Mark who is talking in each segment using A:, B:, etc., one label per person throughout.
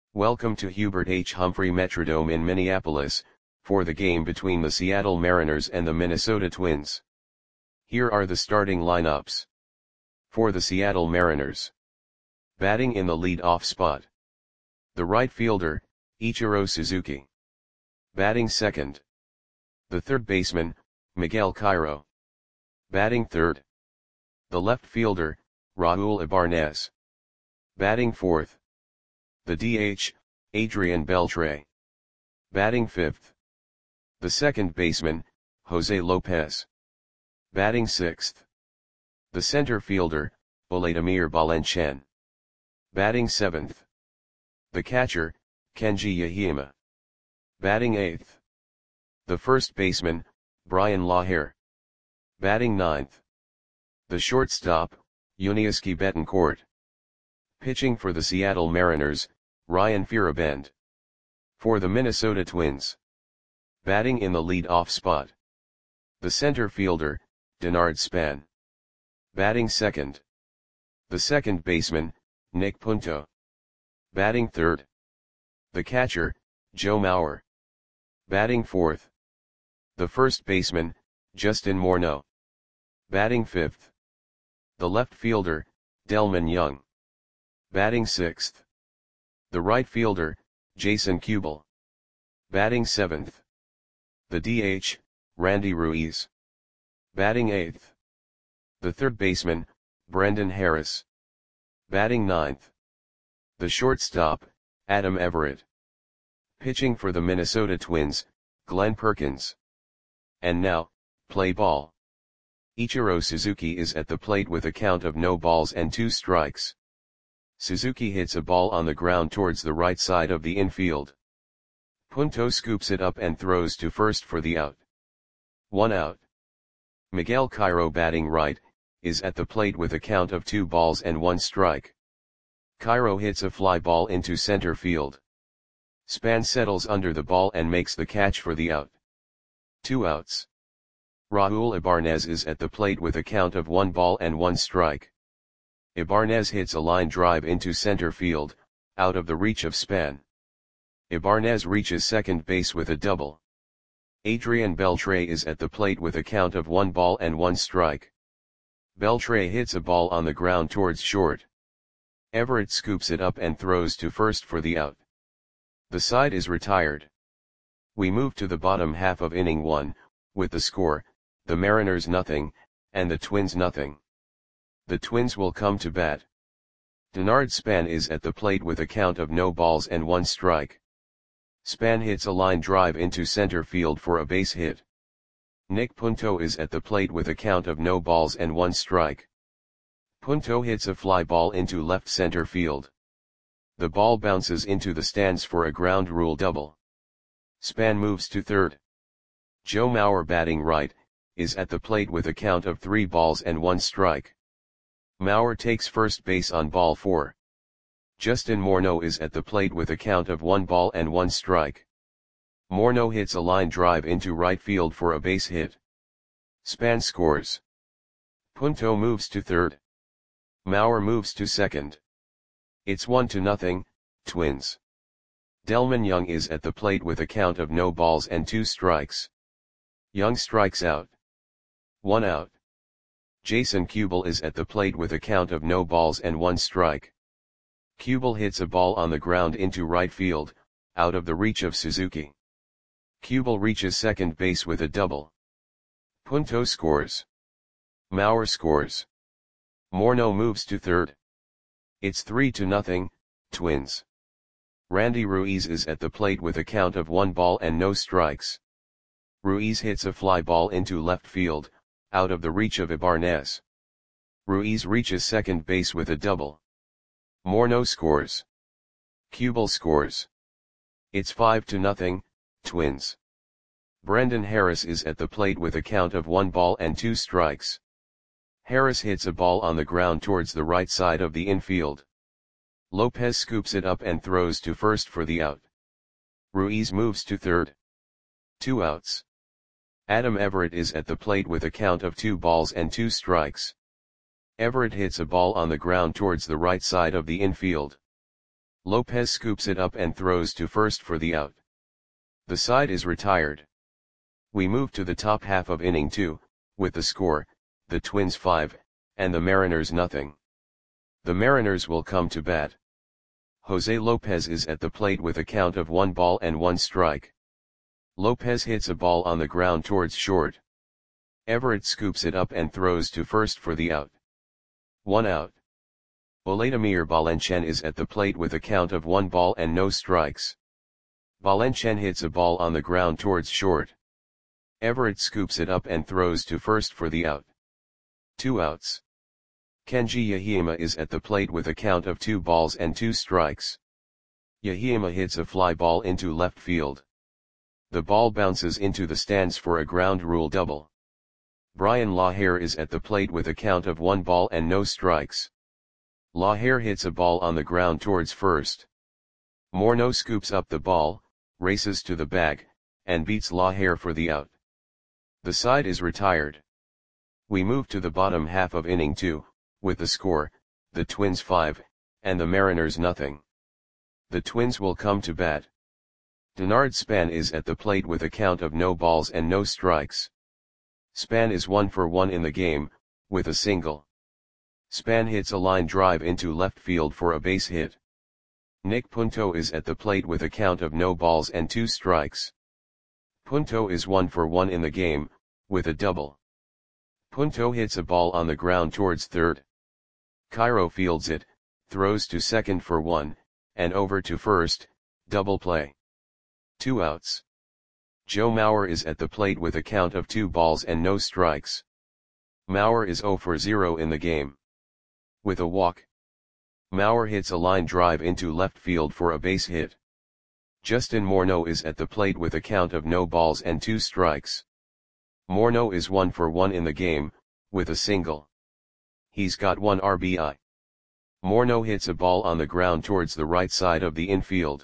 A: Welcome to Hubert H. Humphrey Metrodome in Minneapolis, for the game between the Seattle Mariners and the Minnesota Twins. Here are the starting lineups. For the Seattle Mariners. Batting in the lead-off spot. The right fielder, Ichiro Suzuki. Batting second. The third baseman, Miguel Cairo. Batting third. The left fielder, Raul Ibarnez. Batting fourth. The DH, Adrian Beltre. Batting fifth. The second baseman, Jose Lopez. Batting sixth. The center fielder, Vladimir Valencian. Batting seventh. The catcher, Kenji Yahima. Batting eighth. The first baseman, Brian Lahire. Batting ninth. The shortstop, Yuniesky Betancourt. Pitching for the Seattle Mariners, Ryan Feierabend. For the Minnesota Twins. Batting in the lead-off spot. The center fielder, Denard Span. Batting second. The second baseman, Nick Punto. Batting third. The catcher, Joe Mauer. Batting fourth. The first baseman, Justin Morneau. Batting fifth. The left fielder, Delmon Young. Batting sixth. The right fielder, Jason Kubel. Batting seventh. The DH, Randy Ruiz. Batting eighth. The third baseman, Brendan Harris. Batting ninth. The shortstop, Adam Everett. Pitching for the Minnesota Twins, Glenn Perkins. And now, play ball. Ichiro Suzuki is at the plate with a count of no balls and 2 strikes. Suzuki hits a ball on the ground towards the right side of the infield. Punto scoops it up and throws to first for the out. 1 out. Miguel Cairo, batting right, is at the plate with a count of 2 balls and 1 strike. Cairo hits a fly ball into center field. Span settles under the ball and makes the catch for the out. 2 outs. Raul Ibarnez is at the plate with a count of 1 ball and 1 strike. Ibarnez hits a line drive into center field, out of the reach of Span. Ibarnez reaches second base with a double. Adrian Beltre is at the plate with a count of 1 ball and 1 strike. Beltre hits a ball on the ground towards short. Everett scoops it up and throws to first for the out. The side is retired. We move to the bottom half of inning 1, with the score, the Mariners 0, and the Twins 0. The Twins will come to bat. Denard Span is at the plate with a count of no balls and 1 strike. Span hits a line drive into center field for a base hit. Nick Punto is at the plate with a count of no balls and 1 strike. Punto hits a fly ball into left center field. The ball bounces into the stands for a ground rule double. Span moves to third. Joe Mauer, batting right, is at the plate with a count of 3 balls and 1 strike. Mauer takes first base on ball 4. Justin Morneau is at the plate with a count of 1 ball and 1 strike. Morneau hits a line drive into right field for a base hit. Span scores. Punto moves to third. Mauer moves to second. It's 1-0, Twins. Delmon Young is at the plate with a count of no balls and 2 strikes. Young strikes out. 1 out. Jason Kubel is at the plate with a count of no balls and 1 strike. Kubel hits a ball on the ground into right field, out of the reach of Suzuki. Kubel reaches second base with a double. Punto scores. Mauer scores. Morneau moves to third. It's 3-0, Twins. Randy Ruiz is at the plate with a count of 1 ball and no strikes. Ruiz hits a fly ball into left field, out of the reach of Ibarnez. Ruiz reaches second base with a double. Morneau scores. Kubel scores. It's 5-0, Twins. Brendan Harris is at the plate with a count of 1 ball and 2 strikes. Harris hits a ball on the ground towards the right side of the infield. Lopez scoops it up and throws to first for the out. Ruiz moves to third. 2 outs. Adam Everett is at the plate with a count of 2 balls and 2 strikes. Everett hits a ball on the ground towards the right side of the infield. Lopez scoops it up and throws to first for the out. The side is retired. We move to the top half of inning 2, with the score, the Twins 5, and the Mariners nothing. The Mariners will come to bat. Jose Lopez is at the plate with a count of 1 ball and 1 strike. Lopez hits a ball on the ground towards short. Everett scoops it up and throws to first for the out. 1 out. Vladimir Valencian is at the plate with a count of 1 ball and no strikes. Valencian hits a ball on the ground towards short. Everett scoops it up and throws to first for the out. 2 outs. Kenji Yahima is at the plate with a count of 2 balls and 2 strikes. Yahima hits a fly ball into left field. The ball bounces into the stands for a ground rule double. Brian Lahair is at the plate with a count of 1 ball and no strikes. Lahair hits a ball on the ground towards first. Morneau scoops up the ball, races to the bag, and beats Lahair for the out. The side is retired. We move to the bottom half of inning 2, with the score, the Twins 5, and the Mariners nothing. The Twins will come to bat. Denard Span is at the plate with a count of no balls and no strikes. Span is 1 for 1 in the game, with a single. Span hits a line drive into left field for a base hit. Nick Punto is at the plate with a count of no balls and 2 strikes. Punto is 1 for 1 in the game, with a double. Punto hits a ball on the ground towards third. Cairo fields it, throws to second for 1, and over to first, double play. 2 outs. Joe Mauer is at the plate with a count of 2 balls and no strikes. Mauer is 0 for 0 in the game. With a walk. Mauer hits a line drive into left field for a base hit. Justin Morneau is at the plate with a count of no balls and 2 strikes. Morneau is 1 for 1 in the game, with a single. He's got 1 RBI. Morneau hits a ball on the ground towards the right side of the infield.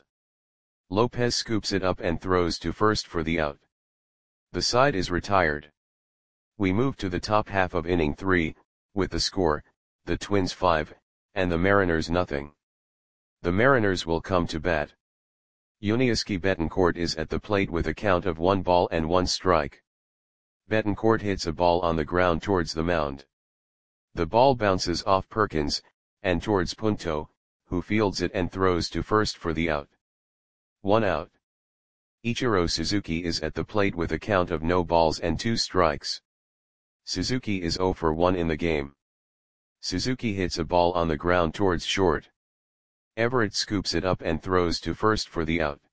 A: Lopez scoops it up and throws to first for the out. The side is retired. We move to the top half of inning 3, with the score, the Twins 5, and the Mariners nothing. The Mariners will come to bat. Yuniesky Betancourt is at the plate with a count of 1 ball and 1 strike. Betancourt hits a ball on the ground towards the mound. The ball bounces off Perkins, and towards Punto, who fields it and throws to first for the out. 1 out. Ichiro Suzuki is at the plate with a count of no balls and 2 strikes. Suzuki is 0 for 1 in the game. Suzuki hits a ball on the ground towards short. Everett scoops it up and throws to first for the out.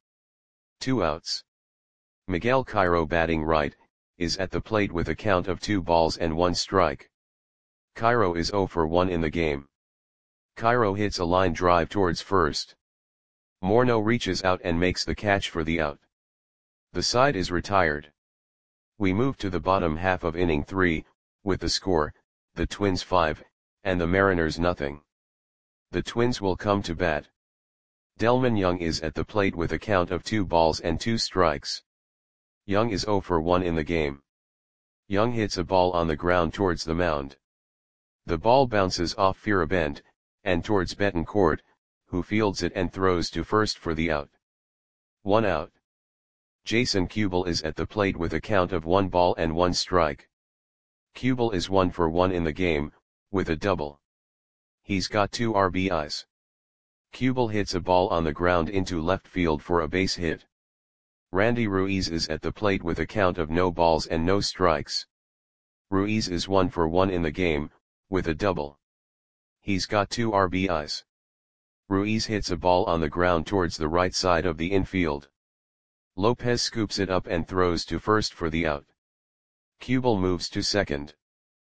A: 2 outs. Miguel Cairo, batting right, is at the plate with a count of 2 balls and 1 strike. Cairo is 0 for 1 in the game. Cairo hits a line drive towards first. Morneau reaches out and makes the catch for the out. The side is retired. We move to the bottom half of inning 3, with the score, the Twins 5, and the Mariners nothing. The Twins will come to bat. Delmon Young is at the plate with a count of 2 balls and 2 strikes. Young is 0 for 1 in the game. Young hits a ball on the ground towards the mound. The ball bounces off Firabend, and towards Betancourt, who fields it and throws to first for the out. 1 out. Jason Kubel is at the plate with a count of 1 ball and 1 strike. Kubel is 1 for 1 in the game, with a double. He's got 2 RBIs. Kubel hits a ball on the ground into left field for a base hit. Randy Ruiz is at the plate with a count of no balls and no strikes. Ruiz is 1 for 1 in the game, with a double. He's got 2 RBIs. Ruiz hits a ball on the ground towards the right side of the infield. Lopez scoops it up and throws to first for the out. Kubel moves to second.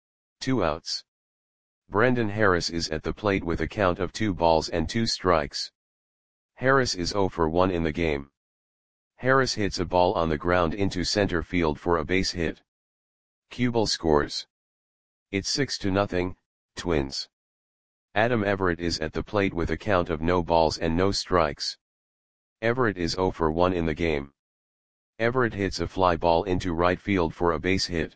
A: 2 outs. Brendan Harris is at the plate with a count of 2 balls and 2 strikes. Harris is 0 for 1 in the game. Harris hits a ball on the ground into center field for a base hit. Kubel scores. It's 6-0, Twins. Adam Everett is at the plate with a count of no balls and no strikes. Everett is 0 for 1 in the game. Everett hits a fly ball into right field for a base hit.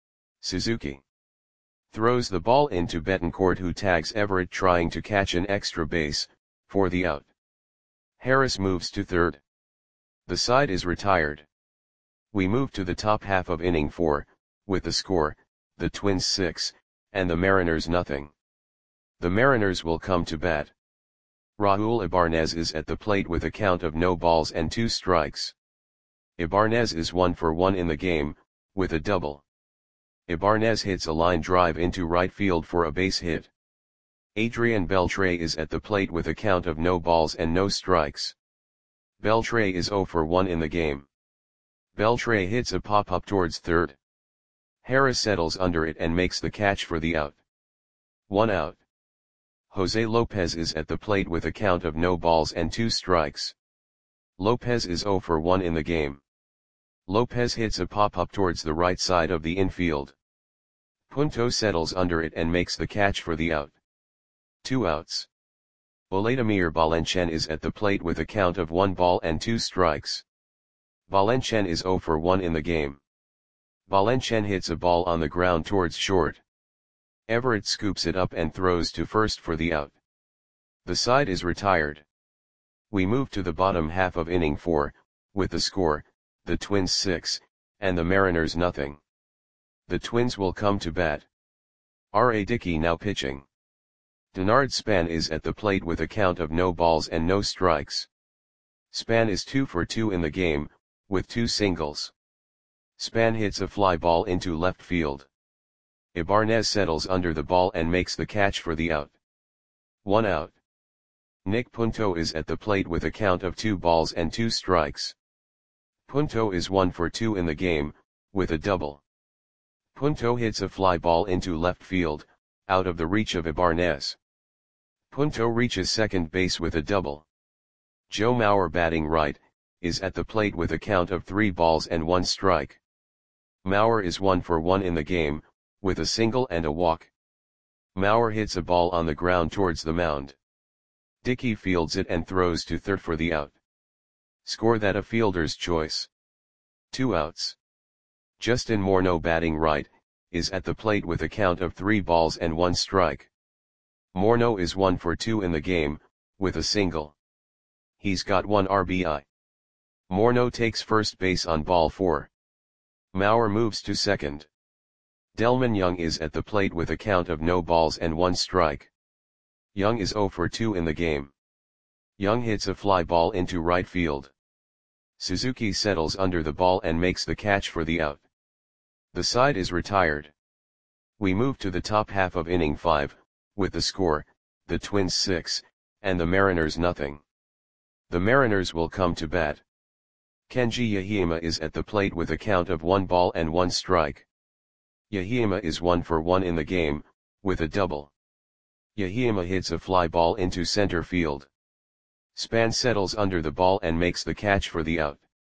A: Suzuki throws the ball into Betancourt, who tags Everett trying to catch an extra base, for the out. Harris moves to third. The side is retired. We move to the top half of inning 4, with the score, the Twins 6, and the Mariners nothing. The Mariners will come to bat. Raul Ibanez is at the plate with a count of no balls and 2 strikes. Ibanez is 1 for 1 in the game, with a double. Ibanez hits a line drive into right field for a base hit. Adrian Beltre is at the plate with a count of no balls and no strikes. Beltre is 0 for 1 in the game. Beltre hits a pop-up towards third. Harris settles under it and makes the catch for the out. 1 out. Jose Lopez is at the plate with a count of no balls and 2 strikes. Lopez is 0 for 1 in the game. Lopez hits a pop-up towards the right side of the infield. Punto settles under it and makes the catch for the out. 2 outs. Vladimir Valencian is at the plate with a count of 1 ball and 2 strikes. Valencian is 0 for 1 in the game. Valencian hits a ball on the ground towards short. Everett scoops it up and throws to first for the out. The side is retired. We move to the bottom half of inning 4, with the score, the Twins 6, and the Mariners nothing. The Twins will come to bat. R.A. Dickey now pitching. Denard Span is at the plate with a count of no balls and no strikes. Span is 2 for 2 in the game, with 2 singles. Span hits a fly ball into left field. Ibanez settles under the ball and makes the catch for the out. 1 out. Nick Punto is at the plate with a count of 2 balls and 2 strikes. Punto is 1 for 2 in the game, with a double. Punto hits a fly ball into left field, out of the reach of Ibanez. Punto reaches second base with a double. Joe Mauer batting right, is at the plate with a count of 3 balls and 1 strike. Mauer is 1 for 1 in the game, with a single and a walk. Mauer hits a ball on the ground towards the mound. Dickey fields it and throws to third for the out. Score that a fielder's choice. 2 outs. Justin Morneau batting right, is at the plate with a count of 3 balls and 1 strike. Morneau is 1 for 2 in the game, with a single. He's got 1 RBI. Morneau takes first base on ball 4. Mauer moves to second. Delmon Young is at the plate with a count of no balls and 1 strike. Young is 0 for 2 in the game. Young hits a fly ball into right field. Suzuki settles under the ball and makes the catch for the out. The side is retired. We move to the top half of inning 5, with the score, the Twins 6, and the Mariners nothing. The Mariners will come to bat. Kenji Yahima is at the plate with a count of 1 ball and 1 strike. Yahima is 1 for 1 in the game, with a double. Yahima hits a fly ball into center field. Span settles under the ball and makes the catch for the out.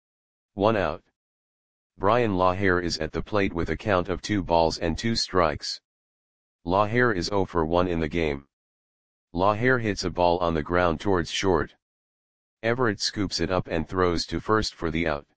A: 1 out. Brian Lahair is at the plate with a count of 2 balls and 2 strikes. Lahair is 0 for 1 in the game. Lahair hits a ball on the ground towards short. Everett scoops it up and throws to first for the out.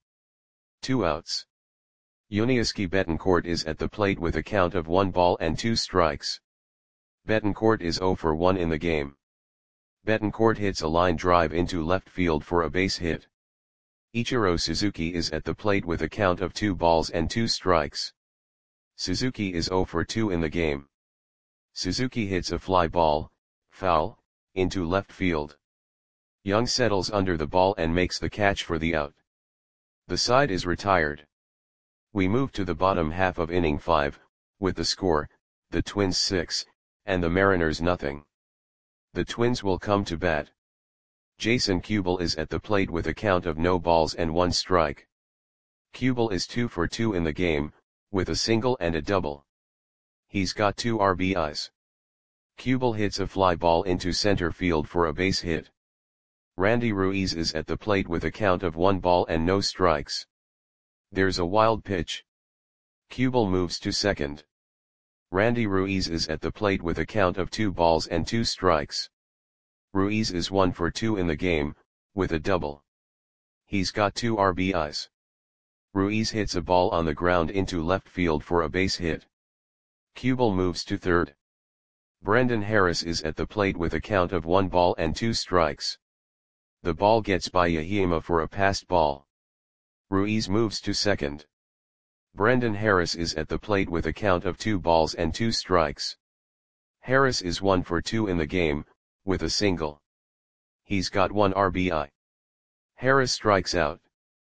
A: 2 outs. Yuniesky Betancourt is at the plate with a count of 1 ball and 2 strikes. Betancourt is 0 for 1 in the game. Betancourt hits a line drive into left field for a base hit. Ichiro Suzuki is at the plate with a count of 2 balls and 2 strikes. Suzuki is 0 for 2 in the game. Suzuki hits a fly ball, foul, into left field. Young settles under the ball and makes the catch for the out. The side is retired. We move to the bottom half of inning 5, with the score, the Twins 6, and the Mariners nothing. The Twins will come to bat. Jason Kubel is at the plate with a count of no balls and 1 strike. Kubel is 2 for 2 in the game, with a single and a double. He's got 2 RBIs. Kubel hits a fly ball into center field for a base hit. Randy Ruiz is at the plate with a count of 1 ball and no strikes. There's a wild pitch. Kubel moves to second. Randy Ruiz is at the plate with a count of 2 balls and 2 strikes. Ruiz is 1 for 2 in the game, with a double. He's got 2 RBIs. Ruiz hits a ball on the ground into left field for a base hit. Kubel moves to third. Brendan Harris is at the plate with a count of 1 ball and 2 strikes. The ball gets by Yahima for a passed ball. Ruiz moves to second. Brendan Harris is at the plate with a count of 2 balls and 2 strikes. Harris is 1 for 2 in the game, with a single. He's got 1 RBI. Harris strikes out.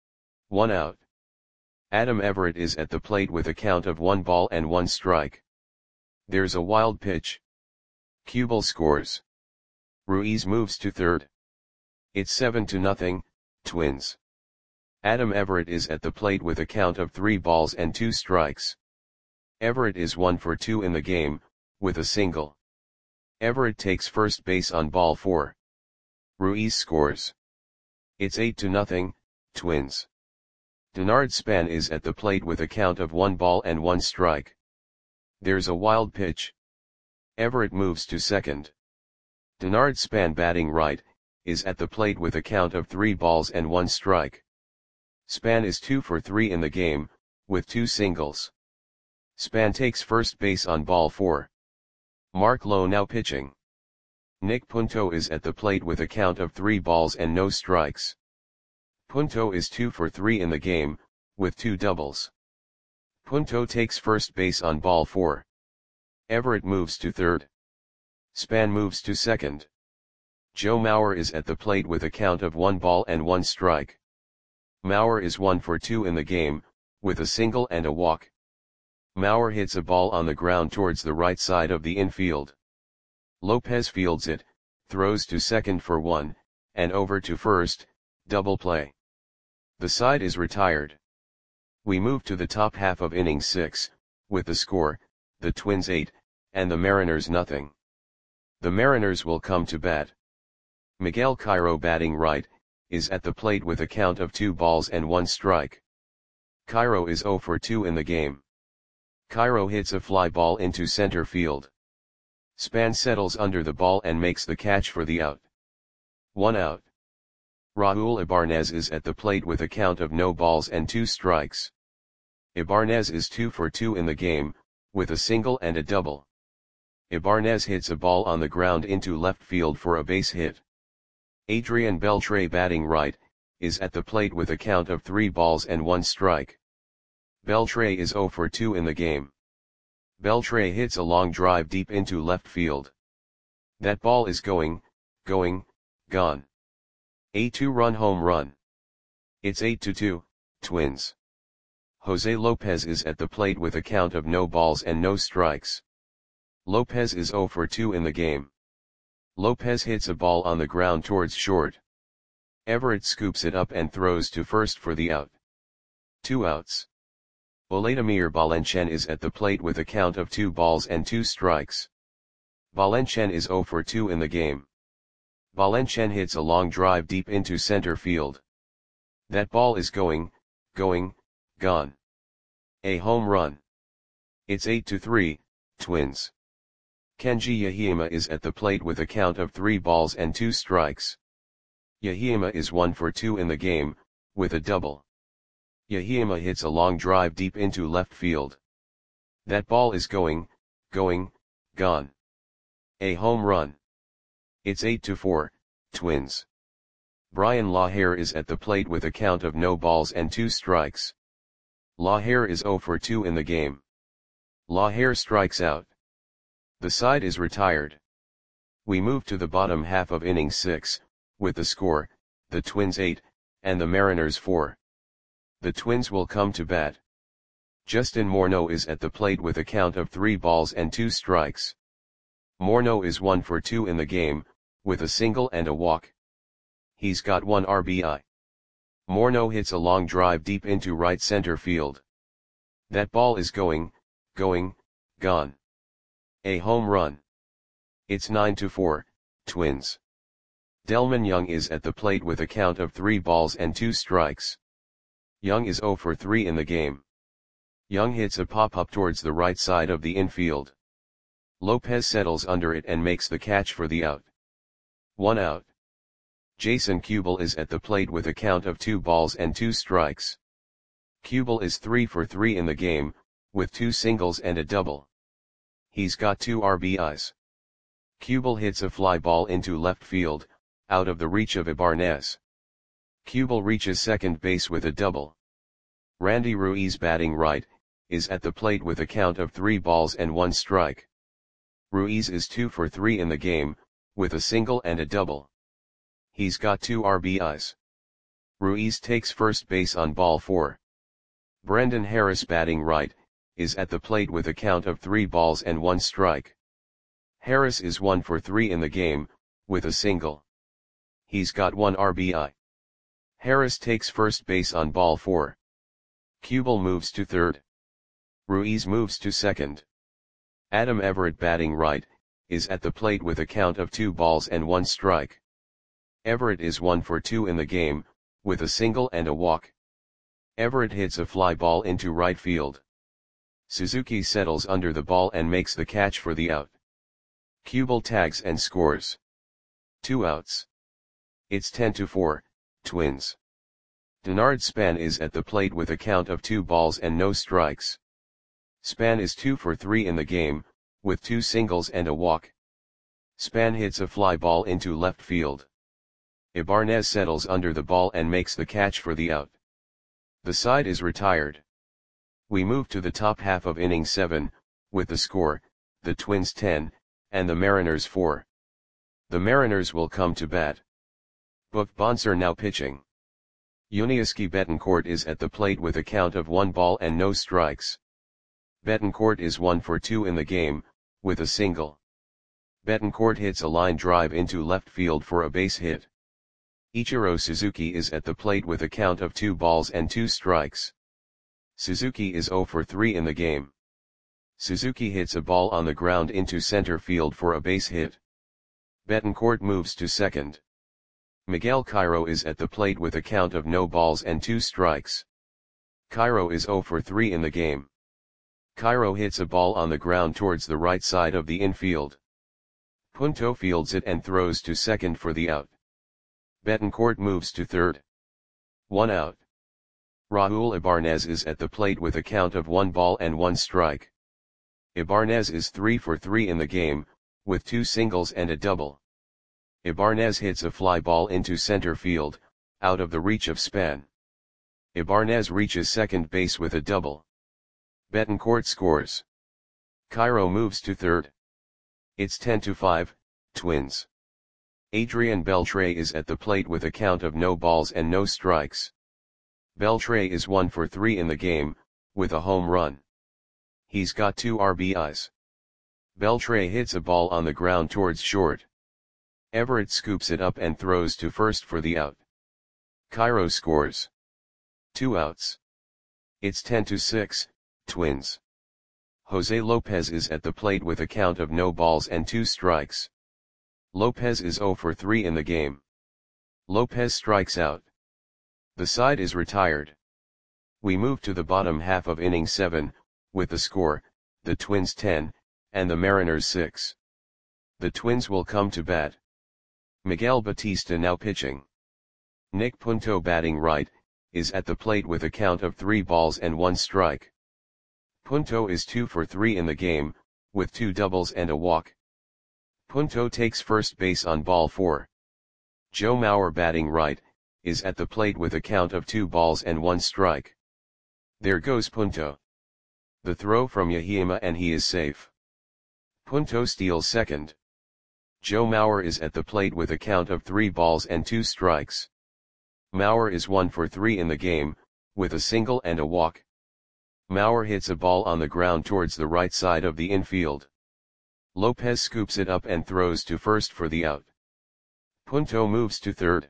A: 1 out. Adam Everett is at the plate with a count of 1 ball and 1 strike. There's a wild pitch. Kubel scores. Ruiz moves to third. It's 7-0, Twins. Adam Everett is at the plate with a count of 3 balls and 2 strikes. Everett is 1 for 2 in the game, with a single. Everett takes first base on ball 4. Ruiz scores. It's 8-0, Twins. Denard Span is at the plate with a count of 1 ball and 1 strike. There's a wild pitch. Everett moves to second. Denard Span, batting right, is at the plate with a count of 3 balls and 1 strike. Span is 2 for 3 in the game, with 2 singles. Span takes first base on ball 4. Mark Lowe now pitching. Nick Punto is at the plate with a count of 3 balls and no strikes. Punto is 2 for 3 in the game, with 2 doubles. Punto takes first base on ball 4. Everett moves to third. Span moves to second. Joe Mauer is at the plate with a count of 1 ball and 1 strike. Mauer is 1 for 2 in the game, with a single and a walk. Mauer hits a ball on the ground towards the right side of the infield. Lopez fields it, throws to second for 1, and over to first, double play. The side is retired. We move to the top half of inning 6, with the score, the Twins 8, and the Mariners nothing. The Mariners will come to bat. Miguel Cairo, batting right, is at the plate with a count of 2 balls and 1 strike. Cairo is 0 for 2 in the game. Cairo hits a fly ball into center field. Span settles under the ball and makes the catch for the out. 1 out. Raul Ibarnez is at the plate with a count of no balls and 2 strikes. Ibarnez is 2 for 2 in the game, with a single and a double. Ibarnez hits a ball on the ground into left field for a base hit. Adrian Beltre, batting right, is at the plate with a count of 3 balls and 1 strike. Beltre is 0 for 2 in the game. Beltre hits a long drive deep into left field. That ball is gone. A 2-run home run. It's 8-2, Twins. Jose Lopez is at the plate with a count of no balls and no strikes. Lopez is 0 for 2 in the game. Lopez hits a ball on the ground towards short. Everett scoops it up and throws to first for the out. 2 outs. Vladimir Valencian is at the plate with a count of 2 balls and 2 strikes. Valencian is 0 for 2 in the game. Valencian hits a long drive deep into center field. That ball is gone. A home run. It's 8-3, Twins. Kenji Yahima is at the plate with a count of 3 balls and 2 strikes. Yahima is 1 for 2 in the game, with a double. Yahima hits a long drive deep into left field. That ball is gone. A home run. It's 8-4, Twins. Brian Lahair is at the plate with a count of no balls and 2 strikes. Lahair is 0 for 2 in the game. Lahair strikes out. The side is retired. We move to the bottom half of inning 6, with the score, the Twins 8, and the Mariners 4. The Twins will come to bat. Justin Morneau is at the plate with a count of 3 balls and 2 strikes. Morneau is 1 for 2 in the game, with a single and a walk. He's got 1 RBI. Morneau hits a long drive deep into right center field. That ball is gone. A home run. It's 9-4, Twins. Delmon Young is at the plate with a count of 3 balls and 2 strikes. Young is 0 for 3 in the game. Young hits a pop-up towards the right side of the infield. Lopez settles under it and makes the catch for the out. 1 out. Jason Kubel is at the plate with a count of 2 balls and 2 strikes. Kubel is 3 for 3 in the game, with 2 singles and a double. He's got 2 RBIs. Kubel hits a fly ball into left field, out of the reach of Ibarnez. Kubel reaches second base with a double. Randy Ruiz batting right, is at the plate with a count of 3 balls and 1 strike. Ruiz is 2 for 3 in the game, with a single and a double. He's got 2 RBIs. Ruiz takes first base on ball 4. Brendan Harris batting right, is at the plate with a count of 3 balls and 1 strike. Harris is 1 for 3 in the game, with a single. He's got 1 RBI. Harris takes first base on ball 4. Kubel moves to third. Ruiz moves to second. Adam Everett batting right, is at the plate with a count of 2 balls and 1 strike. Everett is 1 for 2 in the game, with a single and a walk. Everett hits a fly ball into right field. Suzuki settles under the ball and makes the catch for the out. Kubel tags and scores. 2 outs. It's 10-4, Twins. Denard Span is at the plate with a count of 2 balls and no strikes. Span is 2 for 3 in the game, with 2 singles and a walk. Span hits a fly ball into left field. Ibarnez settles under the ball and makes the catch for the out. The side is retired. We move to the top half of inning 7, with the score, the Twins 10, and the Mariners 4. The Mariners will come to bat. Buck Bonser now pitching. Yuniesky Betancourt is at the plate with a count of 1 ball and no strikes. Betancourt is 1 for 2 in the game, with a single. Betancourt hits a line drive into left field for a base hit. Ichiro Suzuki is at the plate with a count of 2 balls and 2 strikes. Suzuki is 0 for 3 in the game. Suzuki hits a ball on the ground into center field for a base hit. Betancourt moves to second. Miguel Cairo is at the plate with a count of no balls and 2 strikes. Cairo is 0 for 3 in the game. Cairo hits a ball on the ground towards the right side of the infield. Punto fields it and throws to second for the out. Betancourt moves to third. 1 out. Raul Ibarnez is at the plate with a count of 1 ball and 1 strike. Ibarnez is 3 for 3 in the game, with 2 singles and a double. Ibarnez hits a fly ball into center field, out of the reach of Span. Ibarnez reaches second base with a double. Betancourt scores. Cairo moves to third. It's 10-5, Twins. Adrian Beltre is at the plate with a count of no balls and no strikes. Beltre is 1 for 3 in the game, with a home run. He's got 2 RBIs. Beltre hits a ball on the ground towards short. Everett scoops it up and throws to first for the out. Cairo scores. 2 outs. It's 10-6, Twins. Jose Lopez is at the plate with a count of no balls and 2 strikes. Lopez is 0 for 3 in the game. Lopez strikes out. The side is retired. We move to the bottom half of inning 7, with the score, the Twins 10, and the Mariners 6. The Twins will come to bat. Miguel Batista now pitching. Nick Punto batting right, is at the plate with a count of 3 balls and 1 strike. Punto is 2 for 3 in the game, with 2 doubles and a walk. Punto takes first base on ball 4. Joe Mauer batting right, is at the plate with a count of 2 balls and 1 strike. There goes Punto. The throw from Yahima and he is safe. Punto steals second. Joe Mauer is at the plate with a count of 3 balls and 2 strikes. Mauer is 1 for 3 in the game, with a single and a walk. Mauer hits a ball on the ground towards the right side of the infield. Lopez scoops it up and throws to first for the out. Punto moves to third.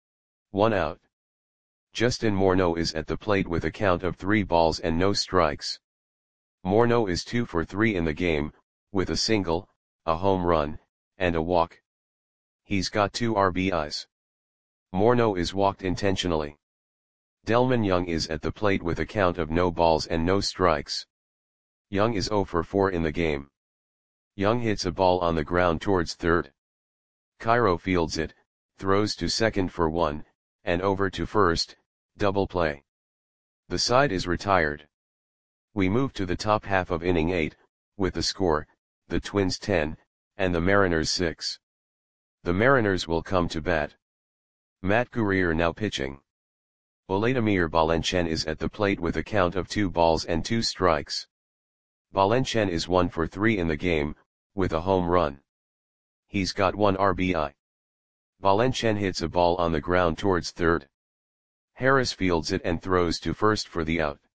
A: 1 out. Justin Morneau is at the plate with a count of 3 balls and no strikes. Morneau is 2 for 3 in the game, with a single, a home run, and a walk. He's got 2 RBIs. Morneau is walked intentionally. Delman Young is at the plate with a count of no balls and no strikes. Young is 0 for 4 in the game. Young hits a ball on the ground towards third. Cairo fields it, throws to second for 1, and over to first, double play. The side is retired. We move to the top half of inning 8, with the score, the Twins 10, and the Mariners 6. The Mariners will come to bat. Matt Guerrier now pitching. Vladimir Valenciennes is at the plate with a count of 2 balls and 2 strikes. Valenciennes is 1 for 3 in the game, with a home run. He's got 1 RBI. Valenciennes hits a ball on the ground towards third. Harris fields it and throws to first for the out.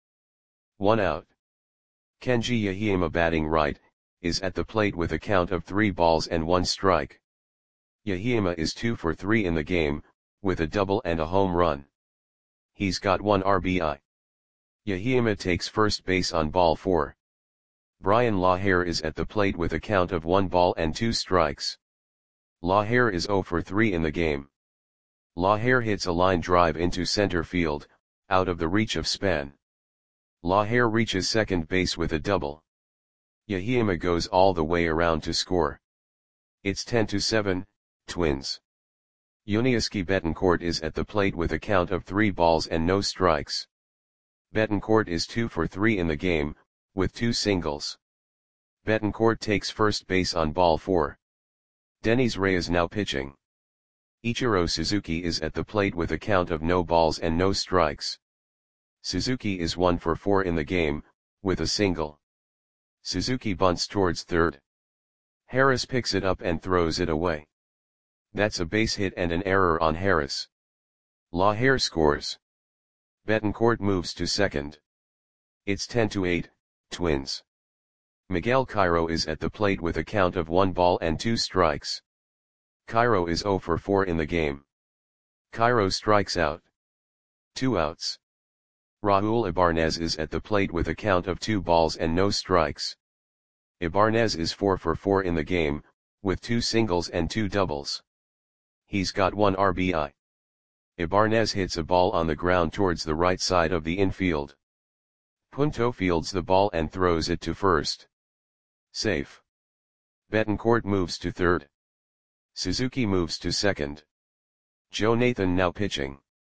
A: 1 out. Kenji Yahima batting right, is at the plate with a count of 3 balls and 1 strike. Yahima is 2 for 3 in the game, with a double and a home run. He's got 1 RBI. Yahima takes first base on ball 4. Brian Lahair is at the plate with a count of 1 ball and 2 strikes. Lahair is 0 for 3 in the game. Lahair hits a line drive into center field, out of the reach of Span. Lahair reaches second base with a double. Yahima goes all the way around to score. It's 10-7, Twins. Yuniesky Betancourt is at the plate with a count of 3 balls and no strikes. Betancourt is 2 for 3 in the game, with 2 singles. Betancourt takes first base on ball 4. Denys Reyes now pitching. Ichiro Suzuki is at the plate with a count of no balls and no strikes. Suzuki is 1 for 4 in the game, with a single. Suzuki bunts towards third. Harris picks it up and throws it away. That's a base hit and an error on Harris. Lahair scores. Betancourt moves to second. It's 10-8, Twins. Miguel Cairo is at the plate with a count of 1 ball and 2 strikes. Cairo is 0 for 4 in the game. Cairo strikes out. 2 outs. Raul Ibarnez is at the plate with a count of 2 balls and no strikes. Ibarnez is 4 for 4 in the game, with 2 singles and 2 doubles. He's got 1 RBI. Ibarnez hits a ball on the ground towards the right side of the infield. Punto fields the ball and throws it to first. Safe. Betancourt moves to third. Suzuki moves to second. Joe Nathan now pitching.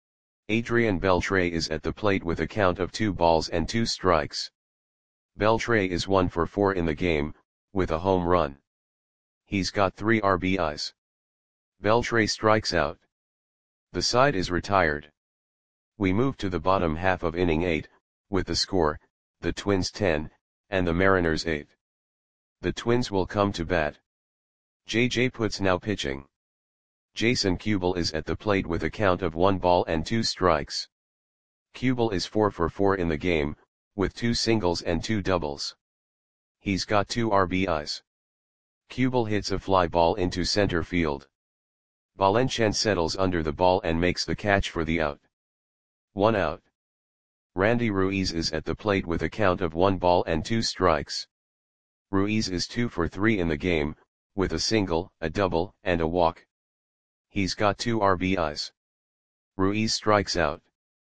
A: Adrian Beltre is at the plate with a count of 2 balls and 2 strikes. Beltre is 1 for 4 in the game, with a home run. He's got 3 RBIs. Beltre strikes out. The side is retired. We move to the bottom half of inning 8, with the score, the Twins 10, and the Mariners 8. The Twins will come to bat. J.J. Putz now pitching. Jason Kubel is at the plate with a count of 1 ball and 2 strikes. Kubel is 4 for 4 in the game, with 2 singles and 2 doubles. He's got 2 RBIs. Kubel hits a fly ball into center field. Valenciennes settles under the ball and makes the catch for the out. 1 out. Randy Ruiz is at the plate with a count of 1 ball and 2 strikes. Ruiz is 2 for 3 in the game, with a single, a double, and a walk. He's got 2 RBIs. Ruiz strikes out.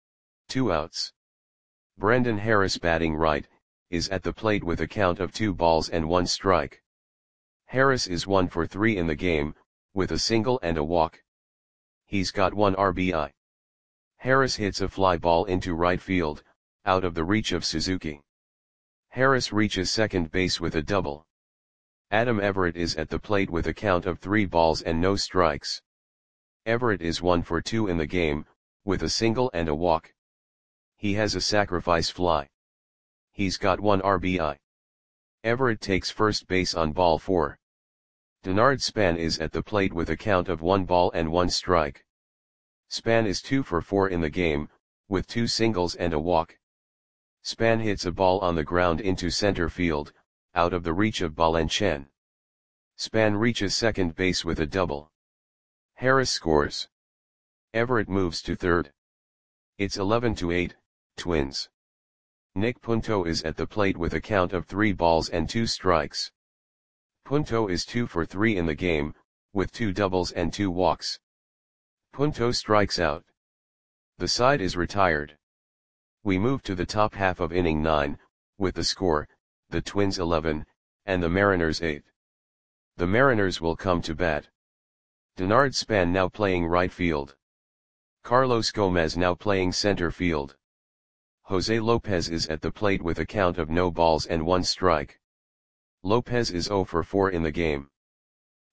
A: 2 outs. Brendan Harris batting right, is at the plate with a count of 2 balls and 1 strike. Harris is 1 for 3 in the game, with a single and a walk. He's got 1 RBI. Harris hits a fly ball into right field, out of the reach of Suzuki. Harris reaches second base with a double. Adam Everett is at the plate with a count of 3 balls and no strikes. Everett is 1 for 2 in the game, with a single and a walk. He has a sacrifice fly. He's got 1 RBI. Everett takes first base on ball 4. Denard Span is at the plate with a count of 1 ball and 1 strike. Span is 2 for 4 in the game, with 2 singles and a walk. Span hits a ball on the ground into center field, out of the reach of Valenciennes. Span reaches second base with a double. Harris scores. Everett moves to third. It's 11-8, Twins. Nick Punto is at the plate with a count of 3 balls and 2 strikes. Punto is 2 for 3 in the game, with 2 doubles and 2 walks. Punto strikes out. The side is retired. We move to the top half of inning 9, with the score, the Twins 11, and the Mariners 8. The Mariners will come to bat. Denard Span now playing right field. Carlos Gomez now playing center field. Jose Lopez is at the plate with a count of no balls and 1 strike. Lopez is 0 for 4 in the game.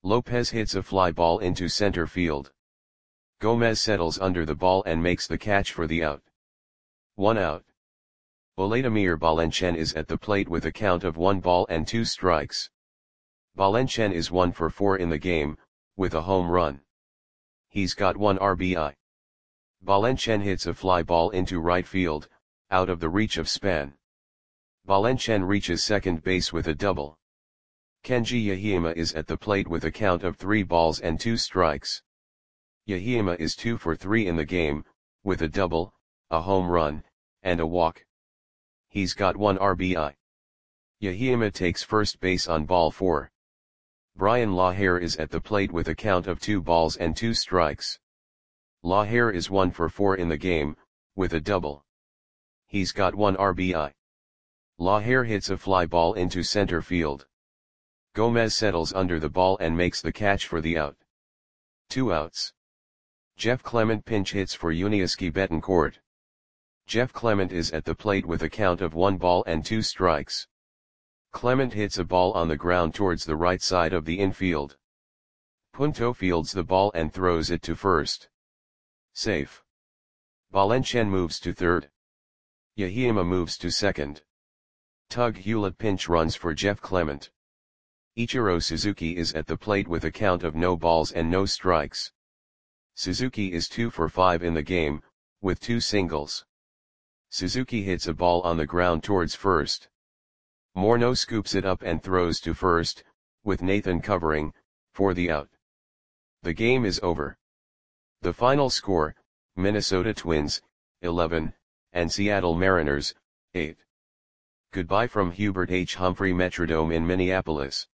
A: Lopez hits a fly ball into center field. Gomez settles under the ball and makes the catch for the out. 1 out. Vladimir Balenchen is at the plate with a count of 1 ball and 2 strikes. Balenchen is 1 for 4 in the game, with a home run. He's got 1 RBI. Balenchen hits a fly ball into right field, out of the reach of Span. Balenchen reaches second base with a double. Kenji Yahima is at the plate with a count of 3 balls and 2 strikes. Yahima is 2 for 3 in the game, with a double, a home run, and a walk. He's got 1 RBI. Yahima takes first base on ball 4. Brian Lahair is at the plate with a count of 2 balls and 2 strikes. Lahair is 1 for 4 in the game, with a double. He's got 1 RBI. Lahair hits a fly ball into center field. Gomez settles under the ball and makes the catch for the out. 2 outs. Jeff Clement pinch hits for Yuniesky Betancourt. Jeff Clement is at the plate with a count of 1 ball and 2 strikes. Clement hits a ball on the ground towards the right side of the infield. Punto fields the ball and throws it to first. Safe. Balenchen moves to third. Yahima moves to second. Tug Hewlett pinch runs for Jeff Clement. Ichiro Suzuki is at the plate with a count of no balls and no strikes. Suzuki is 2 for 5 in the game, with 2 singles. Suzuki hits a ball on the ground towards first. Morneau scoops it up and throws to first, with Nathan covering, for the out. The game is over. The final score, Minnesota Twins, 11, and Seattle Mariners, 8. Goodbye from Hubert H. Humphrey Metrodome in Minneapolis.